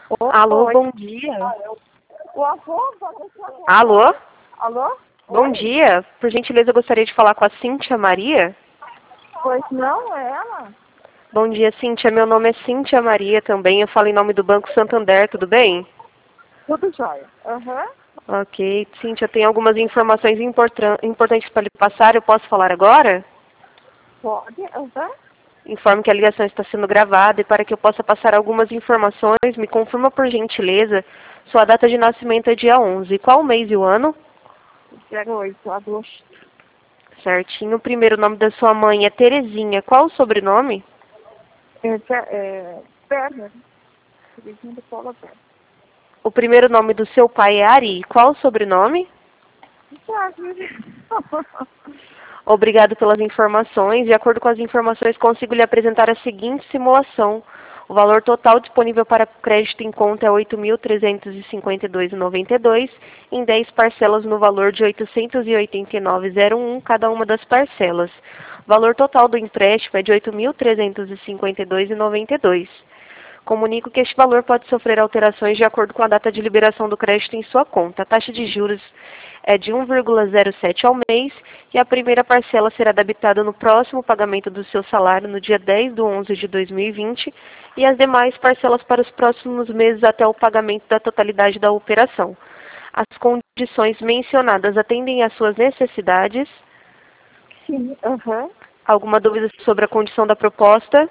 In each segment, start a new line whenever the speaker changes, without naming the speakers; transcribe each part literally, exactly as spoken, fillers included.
Alô,
Oi.
bom dia.
O avô, pode deixar o avô.
Alô,
Alô?
bom
Oi?
dia. Por gentileza, eu gostaria de falar com a Cíntia Maria.
Pois não, é ela?
Bom dia, Cíntia. Meu nome é Cíntia Maria também. Eu falo em nome do Banco Santander, tudo bem?
Tudo jóia. Aham.
Ok. Cíntia, tem algumas informações importan- importantes para lhe passar. Eu posso falar agora?
Pode, aham.
Informo que a ligação está sendo gravada e para que eu possa passar algumas informações, me confirma por gentileza, sua data de nascimento é dia onze. Qual o mês e o ano?
zero oito, agosto.
Certinho. O primeiro nome da sua mãe é Terezinha. Qual o sobrenome?
É, é, Berner. Terezinha de Paula Berner.
O primeiro nome do seu pai é Ari. Qual o sobrenome?
Já, viu?
Obrigado pelas informações. De acordo com as informações, consigo lhe apresentar a seguinte simulação. O valor total disponível para crédito em conta é oito mil trezentos e cinquenta e dois reais e noventa e dois centavos, em dez parcelas no valor de oitocentos e oitenta e nove reais e um cada uma das parcelas. O valor total do empréstimo é de oito mil trezentos e cinquenta e dois reais e noventa e dois centavos. Comunico que este valor pode sofrer alterações de acordo com a data de liberação do crédito em sua conta. A taxa de juros é de um vírgula zero sete ao mês e a primeira parcela será debitada no próximo pagamento do seu salário no dia dez de onze de dois mil e vinte e as demais parcelas para os próximos meses até o pagamento da totalidade da operação. As condições mencionadas atendem às suas necessidades?
Sim, aham.
Alguma dúvida sobre a condição da proposta?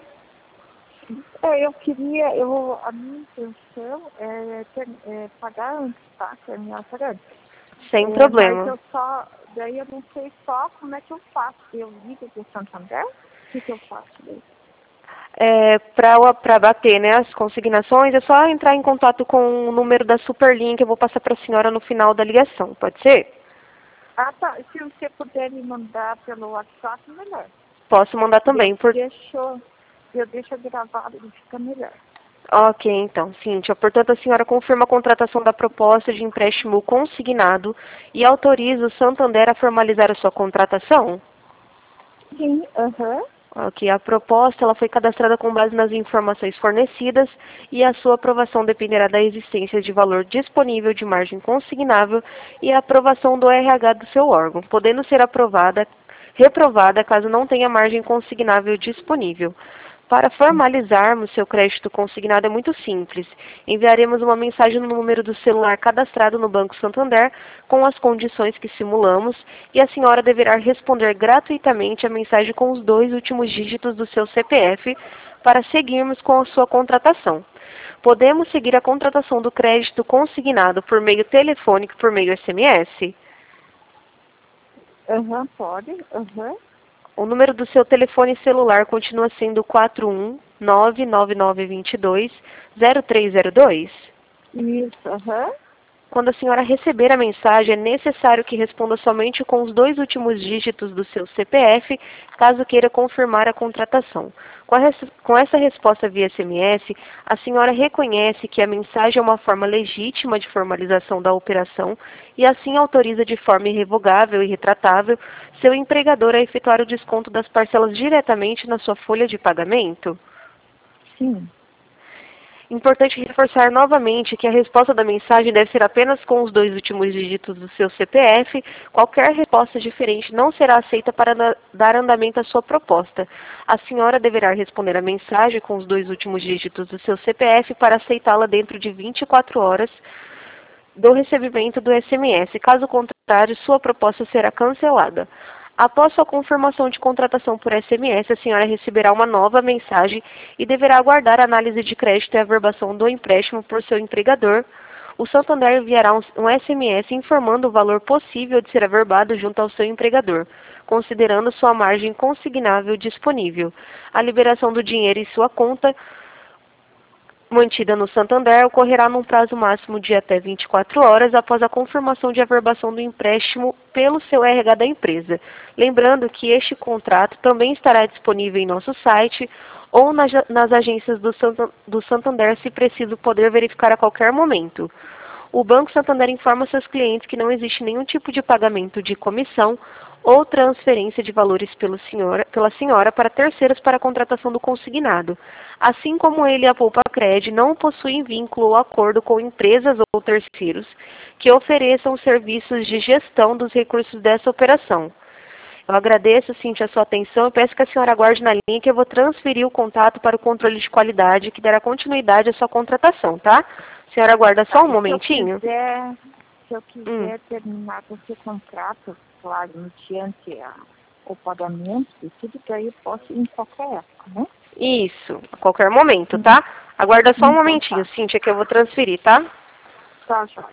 É, eu queria, eu, a minha intenção é, ter, é pagar antes, tá? Terminar antes.
Sem
É, mas
problema.
eu só, daí eu não sei só como é que eu faço. Eu ligo do Santander? O que, que eu faço daí?
É, para bater, né, as consignações, é só entrar em contato com o número da Superlinha que eu vou passar para a senhora no final da ligação, pode ser?
Ah, tá. Se você puder me mandar pelo WhatsApp, melhor.
Posso mandar
Eu
também. Por...
deixo, eu deixo gravado e fica melhor.
Ok, então, Cíntia. Portanto, a senhora confirma a contratação da proposta de empréstimo consignado e autoriza o Santander a formalizar a sua contratação?
Sim, aham.
Ok, a proposta ela foi cadastrada com base nas informações fornecidas e a sua aprovação dependerá da existência de valor disponível de margem consignável e a aprovação do R H do seu órgão, podendo ser aprovada, reprovada caso não tenha margem consignável disponível. Para formalizarmos seu crédito consignado é muito simples. Enviaremos uma mensagem no número do celular cadastrado no Banco Santander com as condições que simulamos e a senhora deverá responder gratuitamente a mensagem com os dois últimos dígitos do seu C P F para seguirmos com a sua contratação. Podemos seguir a contratação do crédito consignado por meio telefônico e por meio S M S?
Aham, pode. Aham.
O número do seu telefone celular continua sendo quatro um nove nove nove dois dois zero três zero dois?
Isso, aham.
Quando a senhora receber a mensagem, é necessário que responda somente com os dois últimos dígitos do seu C P F, caso queira confirmar a contratação. Com, a res com essa resposta via S M S, a senhora reconhece que a mensagem é uma forma legítima de formalização da operação e assim autoriza de forma irrevogável e retratável seu empregador a efetuar o desconto das parcelas diretamente na sua folha de pagamento?
Sim.
Importante reforçar novamente que a resposta da mensagem deve ser apenas com os dois últimos dígitos do seu C P F. Qualquer resposta diferente não será aceita para dar andamento à sua proposta. A senhora deverá responder a mensagem com os dois últimos dígitos do seu C P F para aceitá-la dentro de vinte e quatro horas do recebimento do S M S. Caso contrário, sua proposta será cancelada. Após sua confirmação de contratação por S M S, a senhora receberá uma nova mensagem e deverá aguardar a análise de crédito e averbação do empréstimo por seu empregador. O Santander enviará um, um S M S informando o valor possível de ser averbado junto ao seu empregador, considerando sua margem consignável disponível. A liberação do dinheiro em sua conta mantida no Santander ocorrerá num prazo máximo de até vinte e quatro horas após a confirmação de averbação do empréstimo pelo seu R H da empresa. Lembrando que este contrato também estará disponível em nosso site ou nas, nas agências do, Santa, do Santander, se preciso poder verificar a qualquer momento. O Banco Santander informa seus clientes que não existe nenhum tipo de pagamento de comissão ou transferência de valores pelo senhora, pela senhora para terceiros para a contratação do consignado, assim como ele e a Poupa-Cred não possuem vínculo ou acordo com empresas ou terceiros que ofereçam serviços de gestão dos recursos dessa operação. Eu agradeço, Cíntia, a sua atenção e peço que a senhora aguarde na linha que eu vou transferir o contato para o controle de qualidade que dará continuidade à sua contratação, tá? A senhora aguarda só um momentinho?
Se eu quiser, se eu quiser
Hum.
terminar com esse contrato, claro, mediante a, o pagamento e tudo, que aí eu posso ir em qualquer época, né?
Isso, a qualquer momento, tá? Aguarda só um
Então,
momentinho,
tá.
Cíntia, que eu vou transferir, tá?
Tá, joia.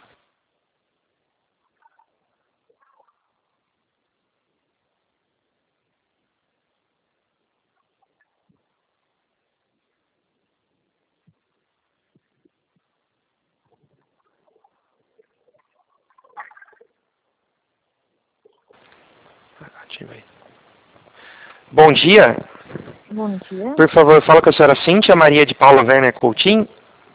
Ativei. Bom dia.
Bom dia.
Por favor, fala com a senhora Cíntia Maria de Paula Werner Coutinho.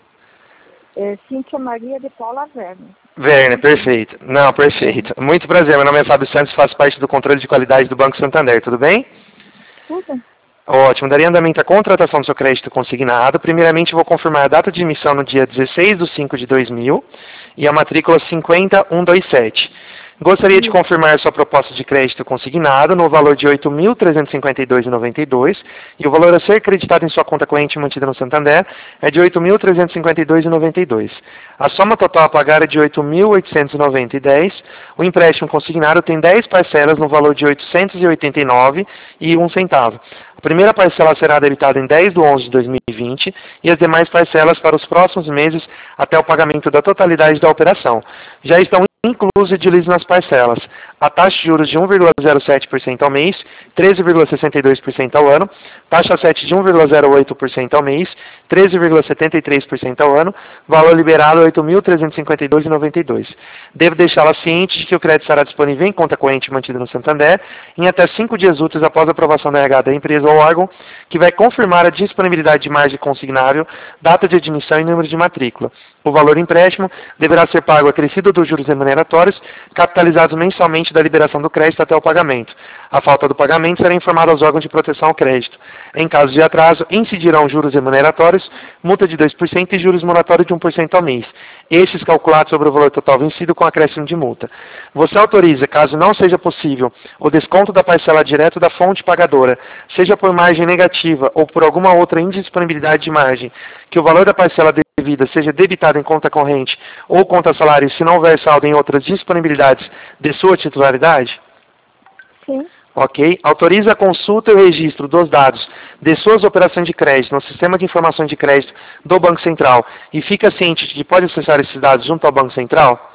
É Cíntia Maria de Paula Werner.
Werner, perfeito. Não, perfeito. Muito prazer, meu nome é Fábio Santos, faço parte do controle de qualidade do Banco Santander, tudo bem?
Tudo?
Ótimo, daria andamento à contratação do seu crédito consignado. Primeiramente, vou confirmar a data de emissão no dia dezesseis de cinco de dois mil e a matrícula cinquenta mil cento e vinte e sete. Gostaria de confirmar sua proposta de crédito consignado no valor de oito mil trezentos e cinquenta e dois reais e noventa e dois centavos e o valor a ser acreditado em sua conta corrente mantida no Santander é de oito mil trezentos e cinquenta e dois reais e noventa e dois centavos. A soma total a pagar é de oito mil oitocentos e noventa e dez reais. O empréstimo consignado tem dez parcelas no valor de oitocentos e oitenta e nove reais e um centavo. A primeira parcela será debitada em dez de onze de dois mil e vinte e as demais parcelas para os próximos meses até o pagamento da totalidade da operação. Já estão inclusos e diluídos nas parcelas a taxa de juros de um vírgula zero sete por cento ao mês, treze vírgula sessenta e dois por cento ao ano, taxa sete de um vírgula zero oito por cento ao mês, treze vírgula setenta e três por cento ao ano, valor liberado oito mil trezentos e cinquenta e dois reais e noventa e dois centavos. Devo deixá-la ciente de que o crédito estará disponível em conta corrente mantida no Santander em até cinco dias úteis após a aprovação da R H da empresa ou órgão, que vai confirmar a disponibilidade de margem consignável, data de admissão e número de matrícula. O valor empréstimo deverá ser pago acrescido dos juros remuneratórios, capitalizados mensalmente da liberação do crédito até o pagamento. A falta do pagamento será informada aos órgãos de proteção ao crédito. Em caso de atraso, incidirão juros remuneratórios, multa de dois por cento e juros moratórios de um por cento ao mês. Estes calculados sobre o valor total vencido com acréscimo de multa. Você autoriza, caso não seja possível, o desconto da parcela direto da fonte pagadora, seja por margem negativa ou por alguma outra indisponibilidade de margem, que o valor da parcela devida seja debitado em conta corrente ou conta salário se não houver saldo em outras disponibilidades de sua titularidade?
Sim.
Ok. Autoriza a consulta e o registro dos dados de suas operações de crédito no Sistema de Informações de Crédito do Banco Central e fica ciente de que pode acessar esses dados junto ao Banco Central?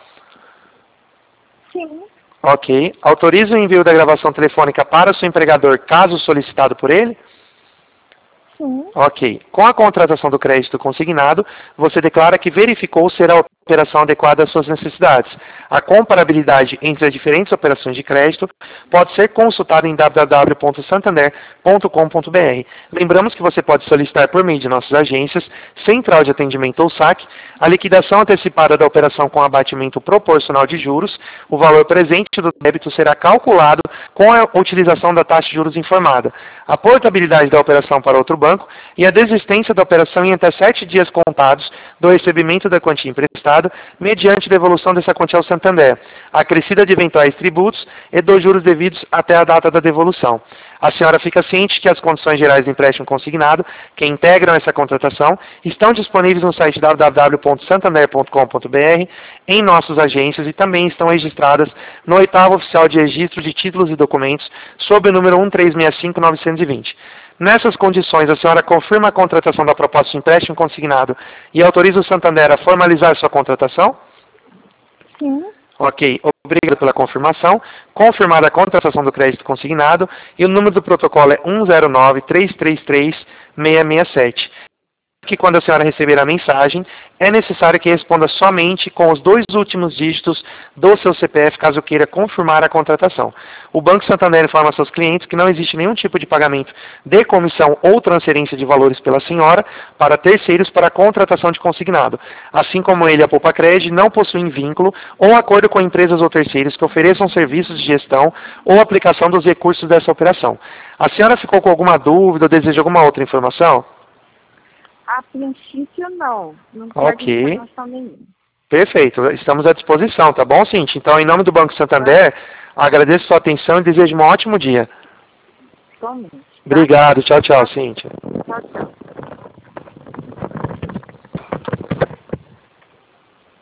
Sim.
Ok. Autoriza o envio da gravação telefônica para o seu empregador, caso solicitado por ele?
Sim.
Ok. Com a contratação do crédito consignado, você declara que verificou ser a operação adequada às suas necessidades. A comparabilidade entre as diferentes operações de crédito pode ser consultada em w w w ponto santander ponto com ponto b r. Lembramos que você pode solicitar por meio de nossas agências, Central de Atendimento ou S A C, a liquidação antecipada da operação com abatimento proporcional de juros. O valor presente do débito será calculado com a utilização da taxa de juros informada. A portabilidade da operação para outro banco e a desistência da operação em até sete dias contados do recebimento da quantia emprestada, mediante devolução dessa quantia ao Santander, acrescida de eventuais tributos e dos juros devidos até a data da devolução. A senhora fica ciente que as condições gerais do empréstimo consignado, que integram essa contratação, estão disponíveis no site w w w ponto santander ponto com ponto b r, em nossas agências e também estão registradas no oitavo oficial de registro de títulos e documentos, sob o número um três seis cinco nove dois zero. Nessas condições, a senhora confirma a contratação da proposta de empréstimo consignado e autoriza o Santander a formalizar sua contratação?
Sim.
Ok, obrigado pela confirmação. Confirmada a contratação do crédito consignado e o número do protocolo é um zero nove três três três seis seis sete. que quando a senhora receber a mensagem, é necessário que responda somente com os dois últimos dígitos do seu C P F, caso queira confirmar a contratação. O Banco Santander informa a seus clientes que não existe nenhum tipo de pagamento de comissão ou transferência de valores pela senhora para terceiros para a contratação de consignado. Assim como ele, a Poupa Cred, não possuem vínculo ou acordo com empresas ou terceiros que ofereçam serviços de gestão ou aplicação dos recursos dessa operação. A senhora ficou com alguma dúvida ou deseja alguma outra informação?
A princípio, não. Não quero
Ok.
informação nenhuma.
Perfeito, estamos à disposição, tá bom, Cíntia? Então, em nome do Banco Santander, agradeço sua atenção e desejo um ótimo dia.
Somente. Tá?
Obrigado, tchau, tchau, Cíntia.
Tchau, tchau.